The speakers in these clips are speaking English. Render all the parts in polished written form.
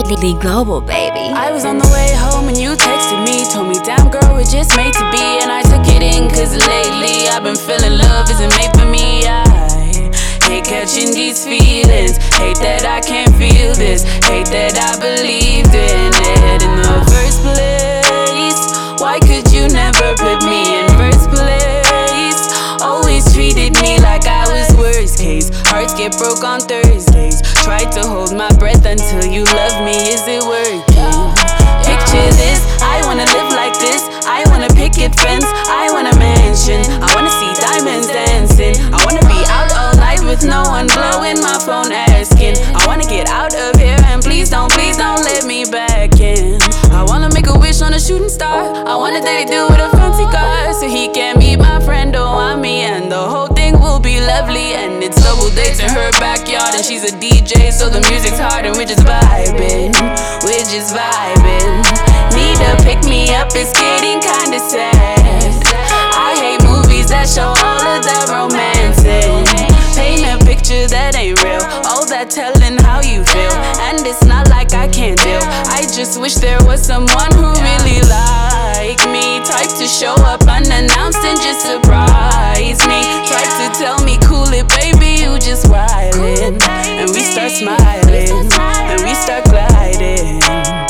Lee Global, baby. I was on the way home and you texted me, told me, damn girl, we're just made to be. And I took it in, cause lately I've been feeling love isn't made for me. I hate catching these feelings, hate that I can't feel this, hate that I believed in it in the first place. Why could you never put me in first place? Always treated me like I was worst case. Hearts get broke on Thursdays. Tried to hold my breath until you love me. Is it working? Picture this, I wanna live like this. I wanna picket fence, I want a mansion. I wanna see diamonds dancing. I wanna be out all night with no one blowing my phone asking. I wanna get out of here and please don't let me back in. I wanna make a wish on a shooting star. I want a daddy do with a fancy car, so he can meet my friend Oami, and the whole thing will be lovely. And it's double dates in her backyard, and she's a DJ, so the music's hard and we're just vibing. We're just vibing. Need to pick me up, it's getting kinda sad. I hate movies that show all of that romancing. Paint a picture that ain't real, all that telling how you feel. And it's not like I can't deal, I just wish there was someone who really liked me. Type to show up unannounced and just surprise me. Tried to tell me cool it baby, you just wildin'. And we start smiling, and we start gliding.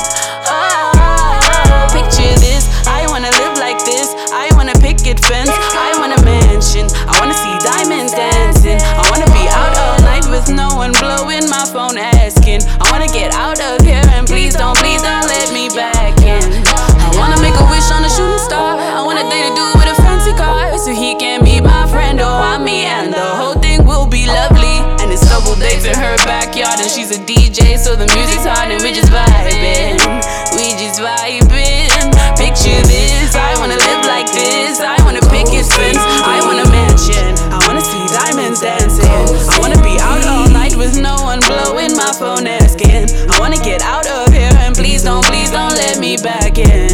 Picture this, I wanna live like this. I wanna picket fence, I want a mansion. I wanna see diamonds dancing. I wanna be out all night with no one blowing my phone asking. I wanna get out of here and please don't let me back in. I wanna make a wish on a shooting star. I want a day to do with a fancy car, so he can meet my friend Oami, and the whole thing will be lovely. And it's double dates in her backyard, and she's a DJ, so the music's hard and we're just vibing. We just vibing. Picture this, I wanna live like this. I wanna pick his fence, I want a mansion. I wanna see diamonds dancing. I wanna be out all night with no one blowing my phone asking. I wanna get out of here and please don't let me back in.